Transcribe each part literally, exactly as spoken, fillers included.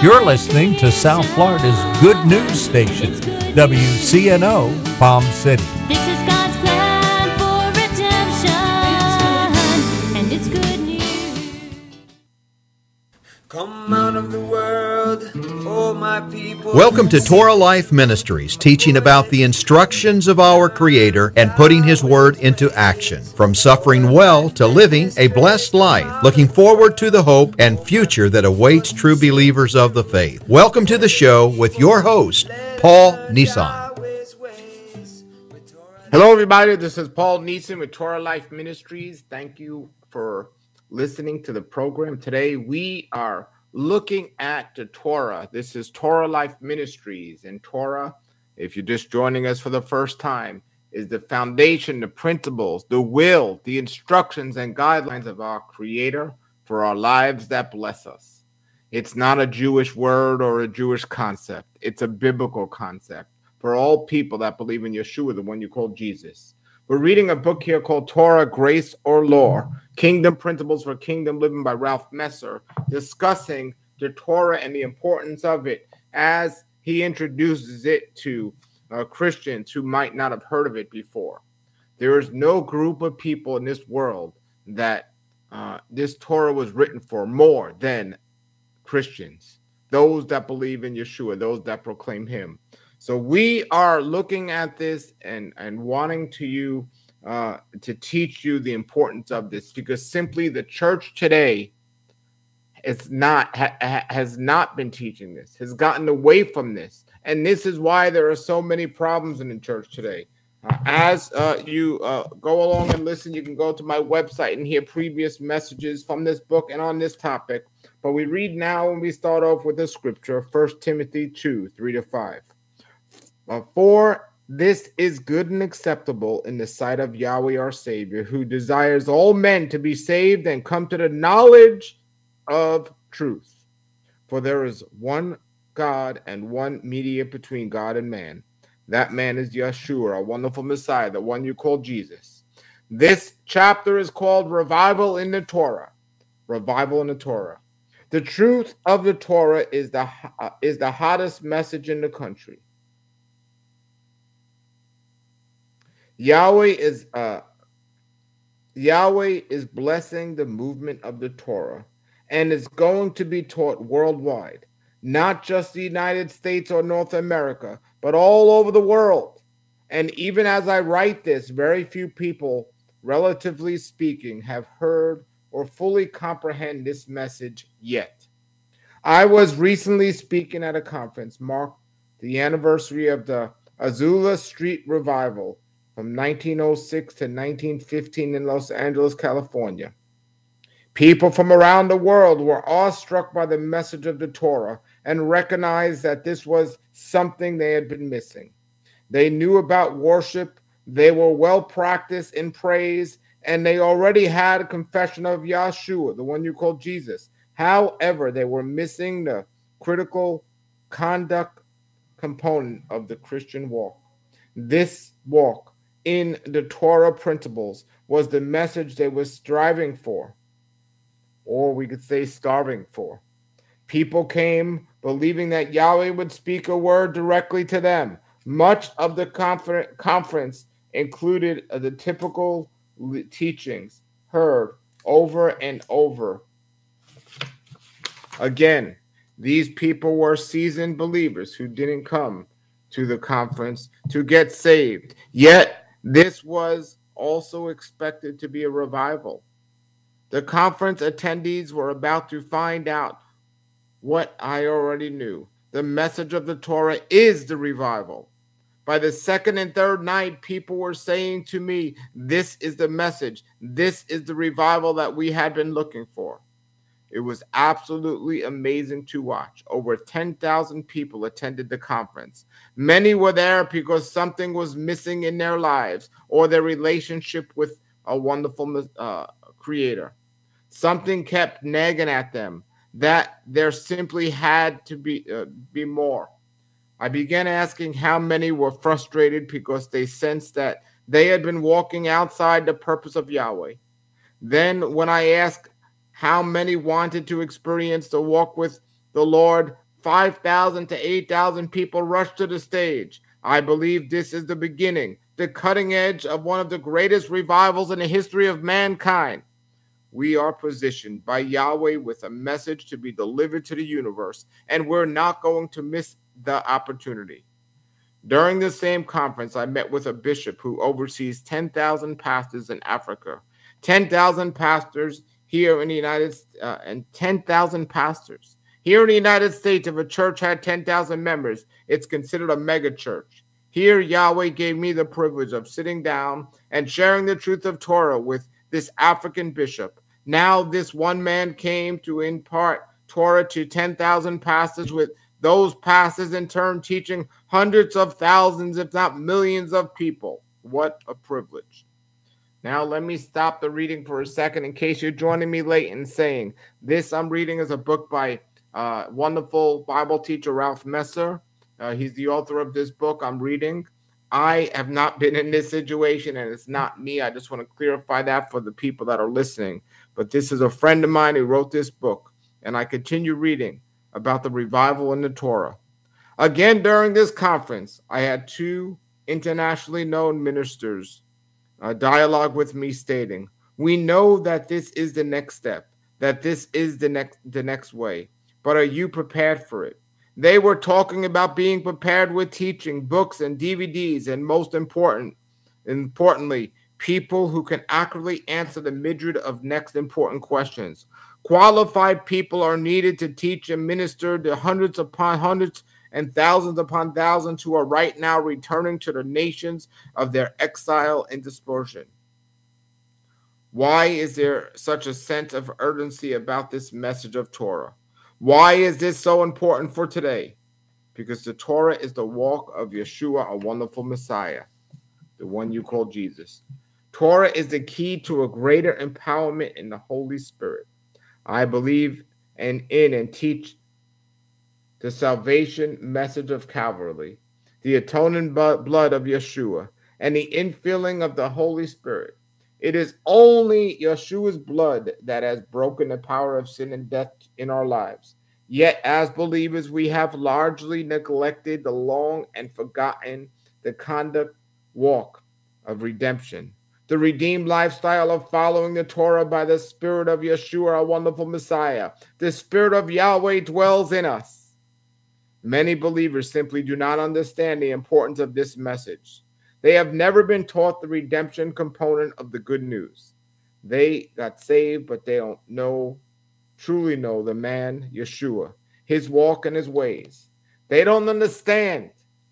You're listening to South Florida's good news station, W C N O Palm City. This is God's plan for redemption, and it's good news. Come out of the world, oh my people. Welcome to Torah Life Ministries, teaching about the instructions of our Creator and putting His Word into action. From suffering well to living a blessed life, looking forward to the hope and future that awaits true believers of the faith. Welcome to the show with your host, Paul Nissan. Hello, everybody. This is Paul Neeson with Torah Life Ministries. Thank you for listening to the program. Today, we are looking at the Torah. This is Torah Life Ministries. And Torah, if you're just joining us for the first time, is the foundation, the principles, the will, the instructions, and guidelines of our Creator for our lives that bless us. It's not a Jewish word or a Jewish concept. It's a biblical concept for all people that believe in Yeshua, the one you call Jesus. We're reading a book here called Torah, Grace or Law, Kingdom Principles for Kingdom Living by Ralph Messer, discussing the Torah and the importance of it as he introduces it to uh, Christians who might not have heard of it before. There is no group of people in this world that uh, this Torah was written for more than Christians, those that believe in Yeshua, those that proclaim him. So we are looking at this and, and wanting to you uh, to teach you the importance of this, because simply the church today is not ha, has not been teaching this, has gotten away from this, and this is why there are so many problems in the church today. Uh, as uh, you uh, go along and listen, you can go to my website and hear previous messages from this book and on this topic. But we read now, and we start off with the scripture, First Timothy two, three to five. Uh, For this is good and acceptable in the sight of Yahweh our Savior, who desires all men to be saved and come to the knowledge of truth. For there is one God and one mediator between God and man. That man is Yeshua, our wonderful Messiah, the one you call Jesus. This chapter is called Revival in the Torah. Revival in the Torah. The truth of the Torah is the uh, is the hottest message in the country. Yahweh is uh, Yahweh is blessing the movement of the Torah, and it's going to be taught worldwide, not just the United States or North America, but all over the world. And even as I write this, very few people, relatively speaking, have heard or fully comprehend this message yet. I was recently speaking at a conference marked the anniversary of the Azusa Street Revival from nineteen oh six to nineteen fifteen in Los Angeles, California. People from around the world were awestruck by the message of the Torah and recognized that this was something they had been missing. They knew about worship, they were well practiced in praise, and they already had a confession of Yeshua, the one you call Jesus. However, they were missing the critical conduct component of the Christian walk. This walk in the Torah principles was the message they were striving for, or we could say starving for. People came believing that Yahweh would speak a word directly to them. Much of the confer- conference included uh, the typical teachings heard over and over. Again, these people were seasoned believers who didn't come to the conference to get saved. Yet, this was also expected to be a revival. The conference attendees were about to find out what I already knew. The message of the Torah is the revival. By the second and third night, people were saying to me, this is the message. This is the revival that we had been looking for. It was absolutely amazing to watch. Over ten thousand people attended the conference. Many were there because something was missing in their lives or their relationship with a wonderful uh, creator. Something kept nagging at them that there simply had to be, uh, be more. I began asking how many were frustrated because they sensed that they had been walking outside the purpose of Yahweh. Then when I asked how many wanted to experience the walk with the Lord five thousand to eight thousand people rushed to the stage. I believe this is the beginning, the cutting edge of one of the greatest revivals in the history of mankind. We are positioned by Yahweh with a message to be delivered to the universe, and we're not going to miss the opportunity. During the same conference, I met with a bishop who oversees ten thousand pastors in Africa, ten thousand pastors here in the United States, uh, and ten thousand pastors. Here in the United States, if a church had ten thousand members, it's considered a mega church. Here, Yahweh gave me the privilege of sitting down and sharing the truth of Torah with this African bishop. Now, this one man came to impart Torah to ten thousand pastors, with those pastors in turn teaching hundreds of thousands, if not millions of people. What a privilege. Now, let me stop the reading for a second in case you're joining me late and saying, this I'm reading is a book by uh, wonderful Bible teacher Ralph Messer. Uh, he's the author of this book I'm reading. I have not been in this situation, and it's not me. I just want to clarify that for the people that are listening. But this is a friend of mine who wrote this book, and I continue reading about the revival in the Torah. Again, during this conference, I had two internationally known ministers uh, dialogue with me stating, we know that this is the next step, that this is the next, the next way, but are you prepared for it? They were talking about being prepared with teaching, books, and D V Ds, and most important, importantly, people who can accurately answer the myriad of next important questions. Qualified people are needed to teach and minister to hundreds upon hundreds and thousands upon thousands who are right now returning to the nations of their exile and dispersion. Why is there such a sense of urgency about this message of Torah? Why is this so important for today? Because the Torah is the walk of Yeshua, a wonderful Messiah, the one you call Jesus. Torah is the key to a greater empowerment in the Holy Spirit. I believe and in and teach the salvation message of Calvary, the atoning blood of Yeshua, and the infilling of the Holy Spirit. It is only Yeshua's blood that has broken the power of sin and death in our lives. Yet, as believers, we have largely neglected the long and forgotten the conduct walk of redemption, the redeemed lifestyle of following the Torah by the Spirit of Yeshua, our wonderful Messiah. The Spirit of Yahweh dwells in us. Many believers simply do not understand the importance of this message. They have never been taught the redemption component of the good news. They got saved, but they don't know, truly know the man, Yeshua, his walk and his ways. They don't understand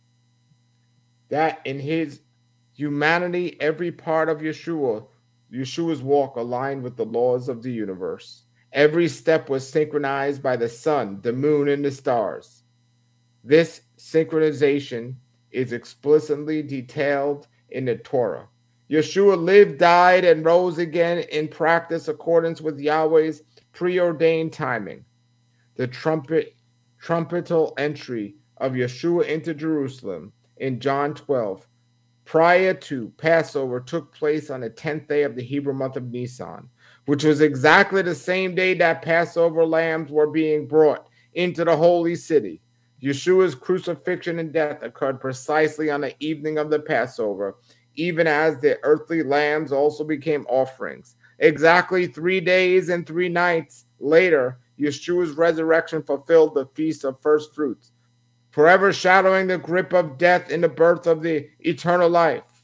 that in his humanity, every part of Yeshua, Yeshua's walk aligned with the laws of the universe. Every step was synchronized by the sun, the moon, and the stars. This synchronization is explicitly detailed in the Torah. Yeshua lived, died, and rose again in practice accordance with Yahweh's preordained timing. The trumpet, trumpetal entry of Yeshua into Jerusalem in John twelve, prior to Passover, took place on the tenth day of the Hebrew month of Nisan, which was exactly the same day that Passover lambs were being brought into the holy city. Yeshua's crucifixion and death occurred precisely on the evening of the Passover, even as the earthly lambs also became offerings. Exactly three days and three nights later, Yeshua's resurrection fulfilled the Feast of First Fruits, forever shadowing the grip of death in the birth of the eternal life.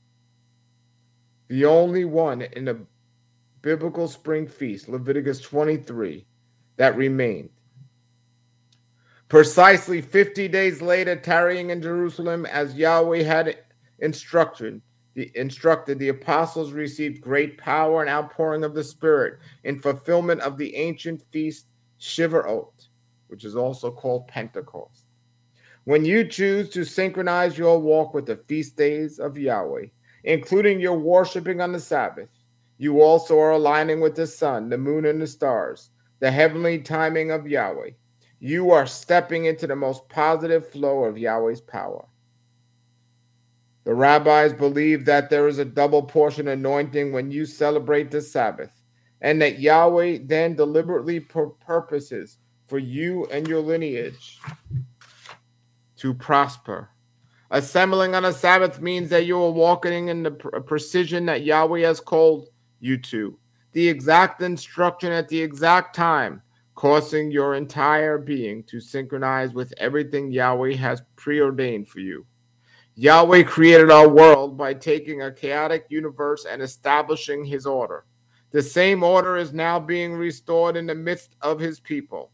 The only one in the biblical spring feast, Leviticus twenty-three, that remained. Precisely fifty days later, tarrying in Jerusalem as Yahweh had instructed, the, instructed, the apostles received great power and outpouring of the Spirit in fulfillment of the ancient feast Shivuot, which is also called Pentecost. When you choose to synchronize your walk with the feast days of Yahweh, including your worshiping on the Sabbath, you also are aligning with the sun, the moon, and the stars, the heavenly timing of Yahweh. You are stepping into the most positive flow of Yahweh's power. The rabbis believe that there is a double portion anointing when you celebrate the Sabbath, and that Yahweh then deliberately pur- purposes for you and your lineage to prosper. Assembling on a Sabbath means that you are walking in the pr- precision that Yahweh has called you to, the exact instruction at the exact time, causing your entire being to synchronize with everything Yahweh has preordained for you. Yahweh created our world by taking a chaotic universe and establishing his order. The same order is now being restored in the midst of his people.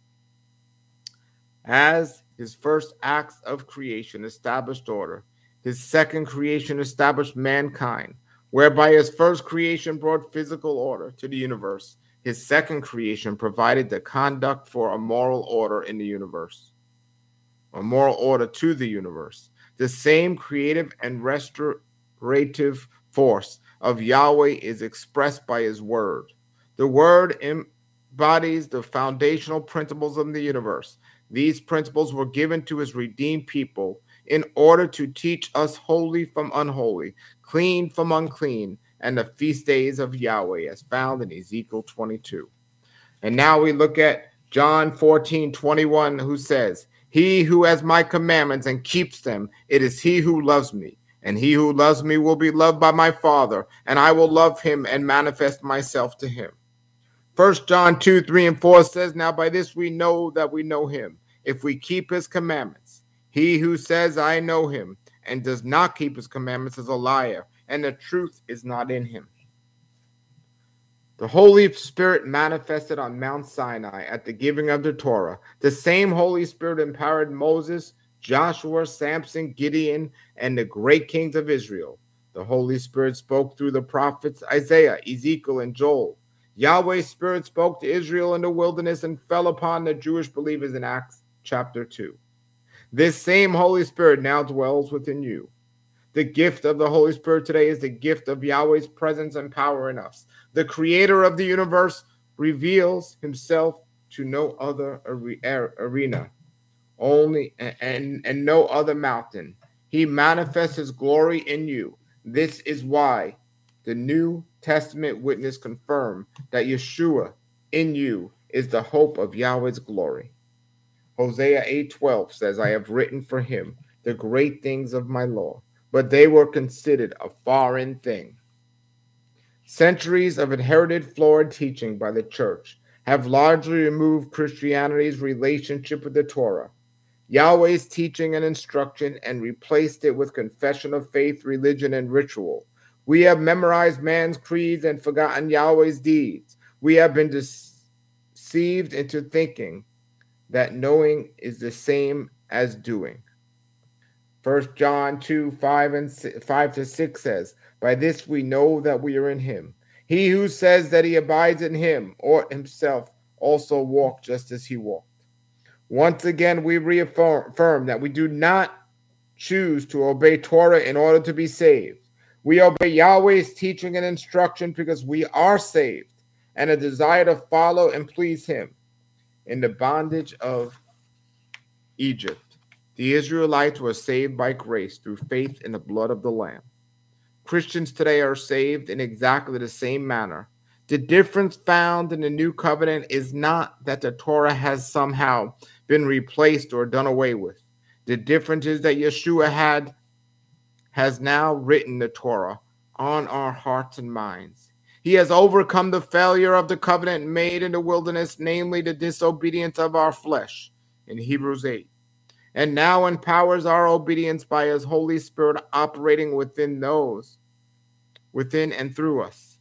As his first acts of creation established order, his second creation established mankind, whereby his first creation brought physical order to the universe. His second creation provided the conduct for a moral order in the universe, a moral order to the universe. The same creative and restorative force of Yahweh is expressed by his word. The word embodies the foundational principles of the universe. These principles were given to his redeemed people in order to teach us holy from unholy, clean from unclean, and the feast days of Yahweh as found in Ezekiel twenty-two. And now we look at John fourteen twenty-one, who says, "He who has my commandments and keeps them, it is he who loves me. And he who loves me will be loved by my Father, and I will love him and manifest myself to him." First John two, three, and four says, "Now by this we know that we know him, if we keep his commandments. He who says, 'I know him,' and does not keep his commandments is a liar, and the truth is not in him." The Holy Spirit manifested on Mount Sinai at the giving of the Torah. The same Holy Spirit empowered Moses, Joshua, Samson, Gideon, and the great kings of Israel. The Holy Spirit spoke through the prophets Isaiah, Ezekiel, and Joel. Yahweh's Spirit spoke to Israel in the wilderness and fell upon the Jewish believers in Acts chapter two. This same Holy Spirit now dwells within you. The gift of the Holy Spirit today is the gift of Yahweh's presence and power in us. The creator of the universe reveals himself to no other arena, only and, and no other mountain. He manifests his glory in you. This is why the New Testament witness confirm that Yeshua in you is the hope of Yahweh's glory. Hosea eight twelve says, "I have written for him the great things of my law, but they were considered a foreign thing." Centuries of inherited flawed teaching by the church have largely removed Christianity's relationship with the Torah, Yahweh's teaching and instruction, and replaced it with confession of faith, religion, and ritual. We have memorized man's creeds and forgotten Yahweh's deeds. We have been deceived into thinking that knowing is the same as doing. First John two, five and five to six says, "By this we know that we are in him. He who says that he abides in him ought himself also walk just as he walked." Once again, we reaffirm that we do not choose to obey Torah in order to be saved. We obey Yahweh's teaching and instruction because we are saved and a desire to follow and please him. In the bondage of Egypt, the Israelites were saved by grace through faith in the blood of the Lamb. Christians today are saved in exactly the same manner. The difference found in the new covenant is not that the Torah has somehow been replaced or done away with. The difference is that Yeshua had has now written the Torah on our hearts and minds. He has overcome the failure of the covenant made in the wilderness, namely the disobedience of our flesh, in Hebrews eight, and now empowers our obedience by his Holy Spirit operating within those, within and through us.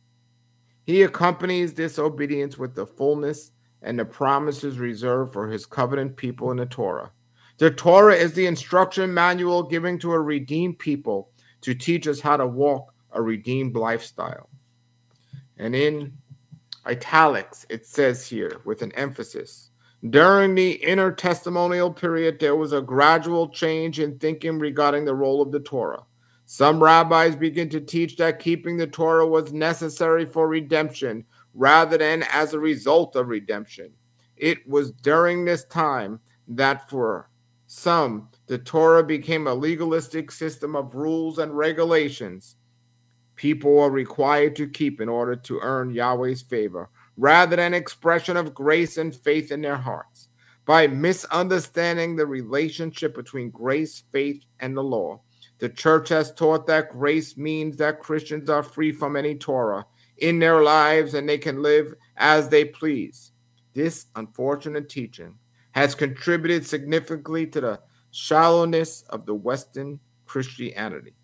He accompanies this obedience with the fullness and the promises reserved for his covenant people in the Torah. The Torah is the instruction manual given to a redeemed people to teach us how to walk a redeemed lifestyle. And in italics, it says here with an emphasis, during the intertestamental period, there was a gradual change in thinking regarding the role of the Torah. Some rabbis begin to teach that keeping the Torah was necessary for redemption rather than as a result of redemption. It was during this time that for some, the Torah became a legalistic system of rules and regulations people are required to keep in order to earn Yahweh's favor, rather than expression of grace and faith in their hearts. By misunderstanding the relationship between grace, faith, and the law, the church has taught that grace means that Christians are free from any Torah in their lives and they can live as they please. This unfortunate teaching has contributed significantly to the shallowness of the Western Christianity.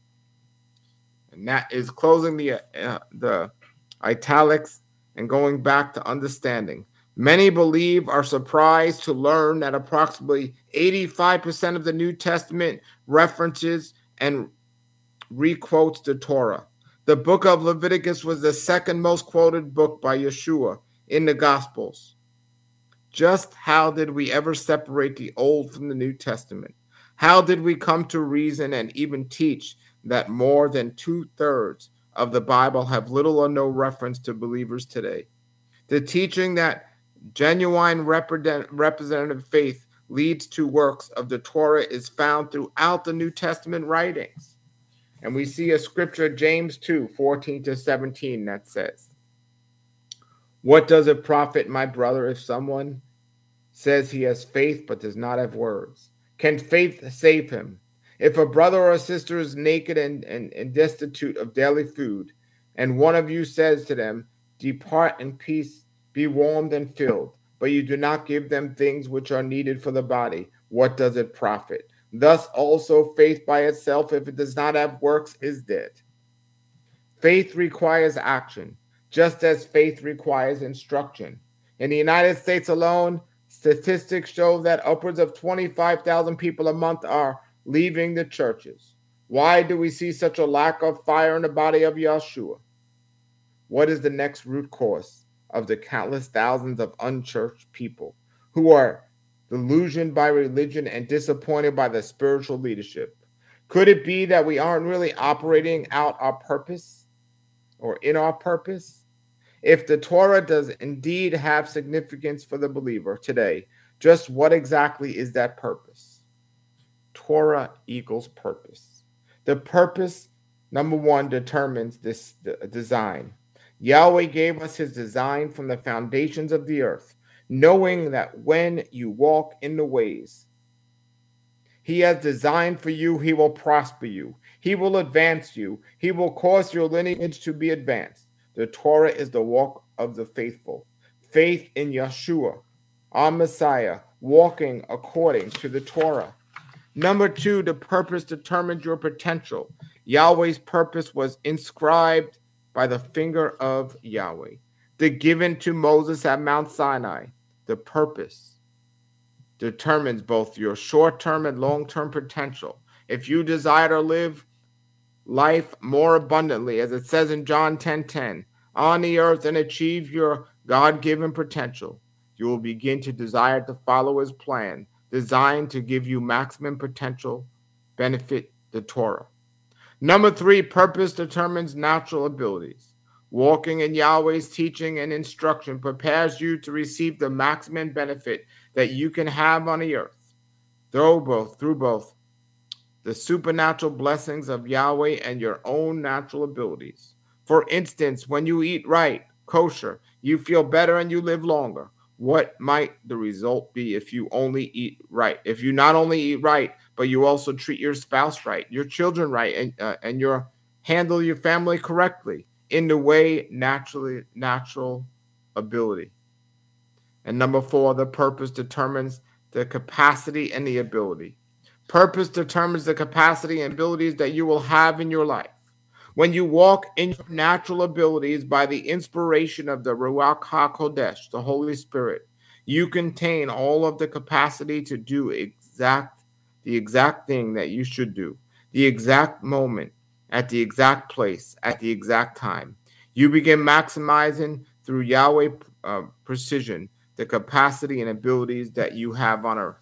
And that is closing the, uh, the italics and going back to understanding. Many believe are surprised to learn that approximately eighty-five percent of the New Testament references and requotes the Torah. The book of Leviticus was the second most quoted book by Yeshua in the Gospels. Just how did we ever separate the Old from the New Testament? How did we come to reason and even teach that more than two-thirds of the Bible have little or no reference to believers today? The teaching that genuine represent, representative faith leads to works of the Torah is found throughout the New Testament writings. And we see a scripture, James two, fourteen to seventeen, that says, "What does it profit, my brother, if someone says he has faith but does not have words? Can faith save him? If a brother or a sister is naked and, and, and destitute of daily food, and one of you says to them, 'Depart in peace, be warmed and filled,' but you do not give them things which are needed for the body, what does it profit? Thus also faith by itself, if it does not have works, is dead." Faith requires action, just as faith requires instruction. In the United States alone, statistics show that upwards of twenty-five thousand people a month are leaving the churches. Why do we see such a lack of fire in the body of Yeshua? What is the next root cause of the countless thousands of unchurched people who are delusioned by religion and disappointed by the spiritual leadership? Could it be that we aren't really operating out our purpose or in our purpose? If the Torah does indeed have significance for the believer today, just what exactly is that purpose? Torah equals purpose. The purpose, number one, determines this design. Yahweh gave us his design from the foundations of the earth, knowing that when you walk in the ways he has designed for you, he will prosper you. He will advance you. He will cause your lineage to be advanced. The Torah is the walk of the faithful. Faith in Yeshua, our Messiah, walking according to the Torah. Number two, the purpose determines your potential. Yahweh's purpose was inscribed by the finger of Yahweh. The given to Moses at Mount Sinai. The purpose determines both your short-term and long-term potential. If you desire to live life more abundantly, as it says in John ten ten, on the earth and achieve your God-given potential, you will begin to desire to follow his plan, designed to give you maximum potential, benefit the Torah. Number three, purpose determines natural abilities. Walking in Yahweh's teaching and instruction prepares you to receive the maximum benefit that you can have on the earth, through both, through both the supernatural blessings of Yahweh and your own natural abilities. For instance, when you eat right, kosher, you feel better and you live longer. What might the result be if you only eat right? If you not only eat right, but you also treat your spouse right, your children right, and uh, and you handle your family correctly in the way naturally natural ability. And number four, the purpose determines the capacity and the ability. Purpose determines the capacity and abilities that you will have in your life. When you walk in your natural abilities by the inspiration of the Ruach HaKodesh, the Holy Spirit, you contain all of the capacity to do exact the exact thing that you should do, the exact moment, at the exact place, at the exact time. You begin maximizing through Yahweh uh, precision the capacity and abilities that you have on earth.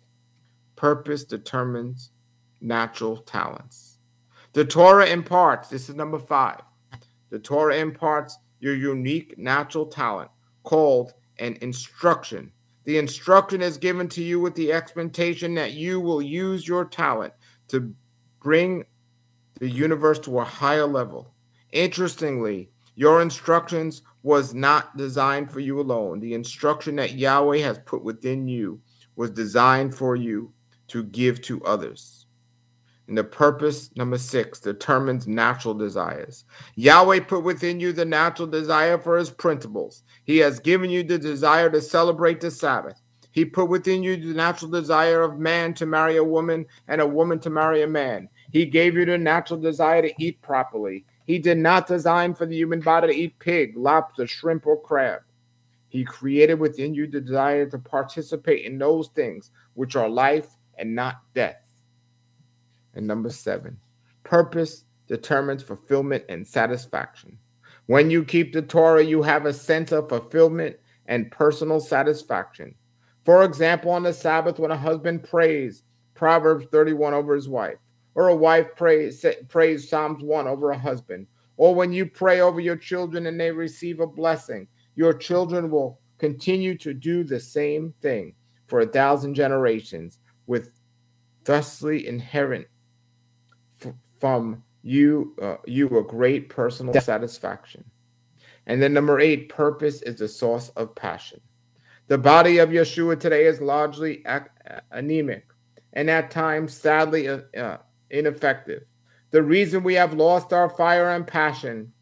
Purpose determines natural talents. The Torah imparts, this is number five, the Torah imparts your unique natural talent called an instruction. The instruction is given to you with the expectation that you will use your talent to bring the universe to a higher level. Interestingly, Your instructions was not designed for you alone. The instruction that Yahweh has put within you was designed for you to give to others. And the purpose, number six, determines natural desires. Yahweh put within you the natural desire for his principles. He has given you the desire to celebrate the Sabbath. He put within you the natural desire of man to marry a woman and a woman to marry a man. He gave you the natural desire to eat properly. He did not design for the human body to eat pig, lobster, shrimp, or crab. He created within you the desire to participate in those things which are life and not death. And number seven, purpose determines fulfillment and satisfaction. When you keep the Torah, you have a sense of fulfillment and personal satisfaction. For example, on the Sabbath, when a husband prays Proverbs thirty-one over his wife, or a wife prays, prays Psalms one over a husband, or when you pray over your children and they receive a blessing, your children will continue to do the same thing for a thousand generations, with thusly inherent f- from you, uh, you a great personal satisfaction. And then number eight, purpose is the source of passion. The body of Yeshua today is largely ac- anemic and at times sadly uh, uh, ineffective. The reason we have lost our fire and passion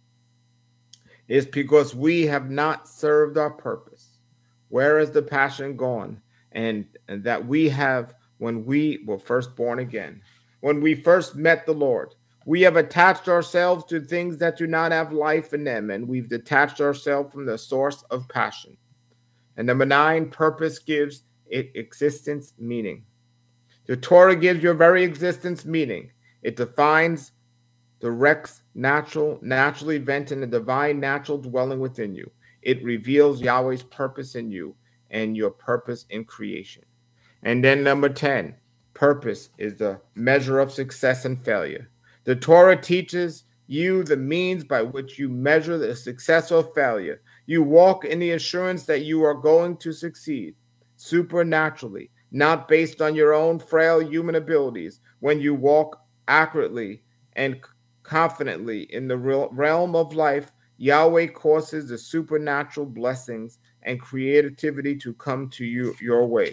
is because we have not served our purpose. Where is the passion gone? And, and that we have when we were first born again, when we first met the Lord. We have attached ourselves to things that do not have life in them, and we've detached ourselves from the source of passion. And number nine, purpose gives it existence meaning. The Torah gives your very existence meaning. It defines, directs natural, natural event in the divine natural dwelling within you. It reveals Yahweh's purpose in you and your purpose in creation. And then number ten, purpose is the measure of success and failure. The Torah teaches you the means by which you measure the success or failure. You walk in the assurance that you are going to succeed supernaturally, not based on your own frail human abilities. When you walk accurately and confidently in the real realm of life, Yahweh causes the supernatural blessings and creativity to come to you your way.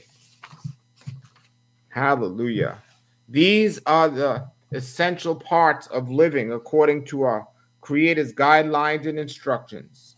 Hallelujah. These are the essential parts of living according to our Creator's guidelines and instructions.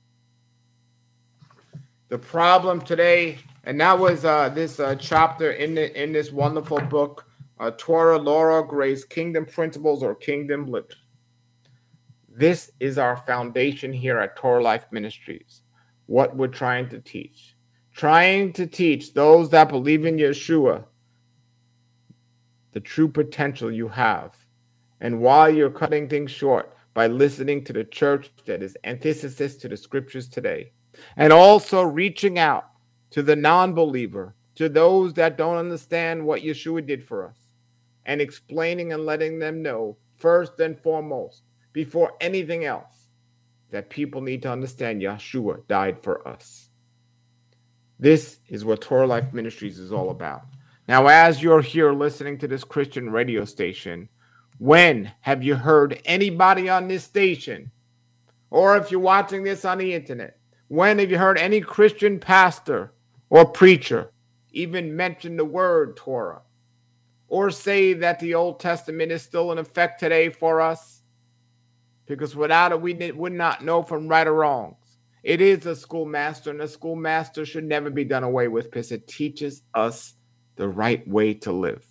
The problem today, and that was uh, this uh, chapter in the, in this wonderful book, uh, Torah, Laura, Grace, Kingdom Principles or Kingdom Living. This is our foundation here at Torah Life Ministries, what we're trying to teach. Trying to teach those that believe in Yeshua the true potential you have. And while you're cutting things short by listening to the church that is antithesis to the scriptures today, and also reaching out to the non-believer, to those that don't understand what Yeshua did for us, and explaining and letting them know, first and foremost, before anything else, that people need to understand Yeshua died for us. This is what Torah Life Ministries is all about. Now, as you're here listening to this Christian radio station, when have you heard anybody on this station, or if you're watching this on the internet, when have you heard any Christian pastor or preacher even mention the word Torah, or say that the Old Testament is still in effect today for us? Because without it, we would not know from right or wrongs. It is a schoolmaster, and a schoolmaster should never be done away with because it teaches us the right way to live.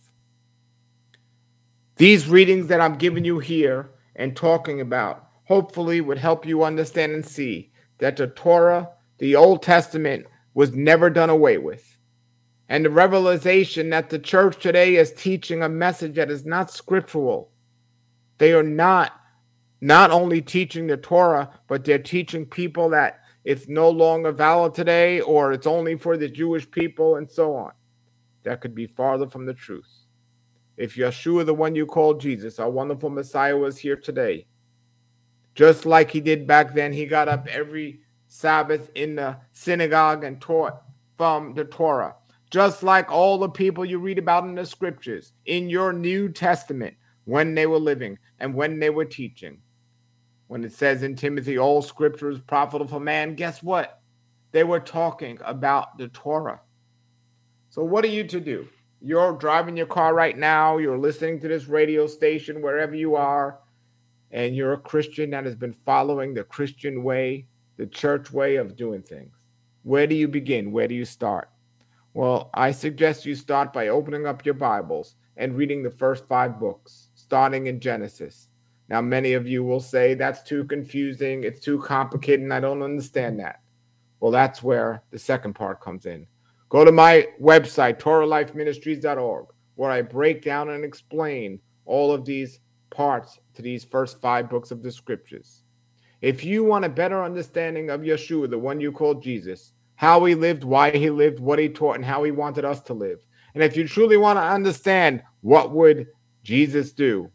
These readings that I'm giving you here and talking about hopefully would help you understand and see that the Torah, the Old Testament, was never done away with. And the revelation that the church today is teaching a message that is not scriptural. They are not not only teaching the Torah, but they're teaching people that it's no longer valid today, or it's only for the Jewish people, and so on. That could be farther from the truth. If Yeshua, the one you call Jesus, our wonderful Messiah, was here today, just like he did back then, he got up every Sabbath in the synagogue and taught from the Torah. Just like all the people you read about in the scriptures, in your New Testament, when they were living and when they were teaching. When it says in Timothy, all scripture is profitable for man, guess what? They were talking about the Torah. So what are you to do? You're driving your car right now. You're listening to this radio station wherever you are. And you're a Christian that has been following the Christian way, the church way of doing things. Where do you begin? Where do you start? Well, I suggest you start by opening up your Bibles and reading the first five books, starting in Genesis. Now, many of you will say that's too confusing, it's too complicated, and I don't understand that. Well, that's where the second part comes in. Go to my website, Torah Life Ministries dot org, where I break down and explain all of these parts to these first five books of the scriptures. If you want a better understanding of Yeshua, the one you call Jesus, how he lived, why he lived, what he taught, and how he wanted us to live, and if you truly want to understand what would Jesus do,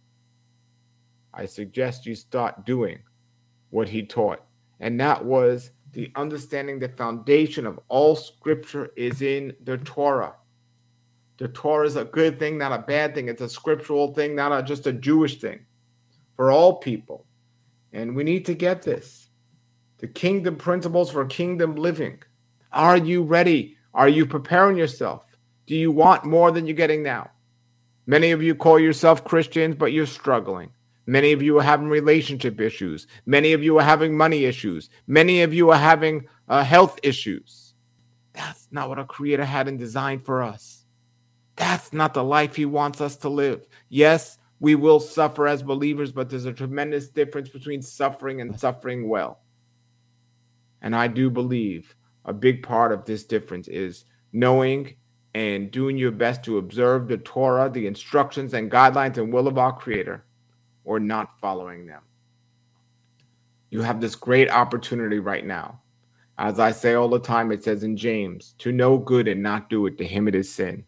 I suggest you start doing what he taught. And that was the understanding the foundation of all scripture is in the Torah. The Torah is a good thing, not a bad thing. It's a scriptural thing, not a, just a Jewish thing for all people. And we need to get this. The kingdom principles for kingdom living. Are you ready? Are you preparing yourself? Do you want more than you're getting now? Many of you call yourself Christians, but you're struggling. Many of you are having relationship issues. Many of you are having money issues. Many of you are having uh, health issues. That's not what our Creator had in design for us. That's not the life he wants us to live. Yes, we will suffer as believers, but there's a tremendous difference between suffering and suffering well. And I do believe a big part of this difference is knowing and doing your best to observe the Torah, the instructions and guidelines and will of our Creator, or not following them. You have this great opportunity right now. As I say all the time, it says in James, to know good and not do it, to him it is sin.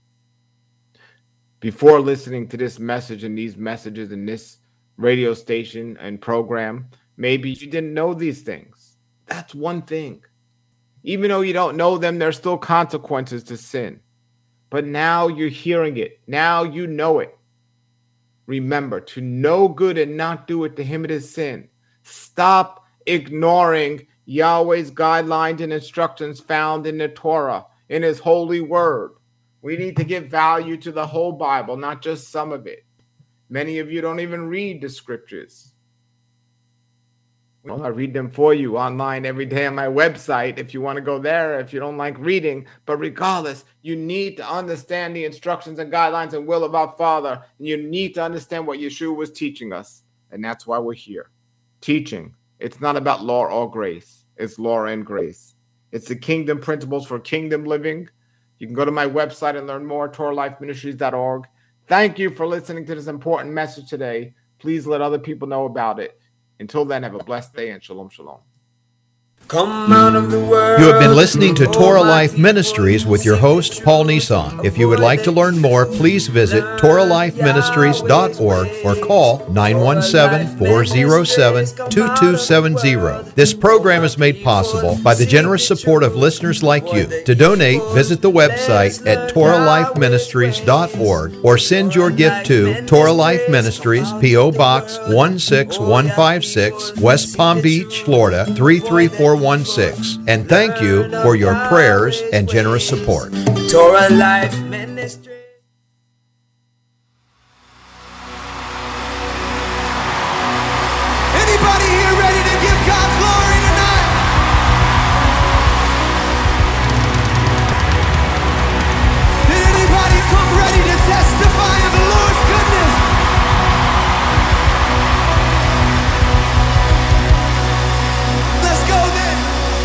Before listening to this message and these messages in this radio station and program, maybe you didn't know these things. That's one thing. Even though you don't know them, there's still consequences to sin. But now you're hearing it. Now you know it. Remember, to know good and not do it, to him it is sin. Stop ignoring Yahweh's guidelines and instructions found in the Torah, in his holy word. We need to give value to the whole Bible, not just some of it. Many of you don't even read the scriptures. Well, I read them for you online every day on my website if you want to go there, if you don't like reading. But regardless, you need to understand the instructions and guidelines and will of our Father. And you need to understand what Yeshua was teaching us. And that's why we're here. Teaching. It's not about law or grace. It's law and grace. It's the kingdom principles for kingdom living. You can go to my website and learn more, Torah Life Ministries dot org. Thank you for listening to this important message today. Please let other people know about it. Until then, have a blessed day and shalom, shalom. Come out of the world. You have been listening to Torah Life Ministries with your host, Paul Nissan. If you would like to learn more, please visit Torah Life Ministries dot org or call nine one seven, four zero seven, two two seven zero. This program is made possible by the generous support of listeners like you. To donate, visit the website at Torah Life Ministries dot org or send your gift to Torah Life Ministries, P O Box one six one five six, West Palm Beach, Florida three three four one six. And thank you for your prayers and generous support. Torah Life Ministry. Anybody here ready to give God glory tonight? Did anybody come ready to testify of the Lord's goodness? Let's go then.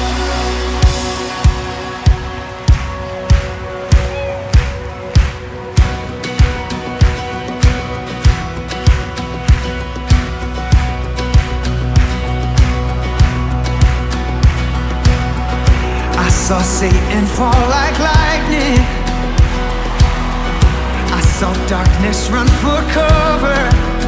I saw Satan fall like lightning. I saw darkness run for cover.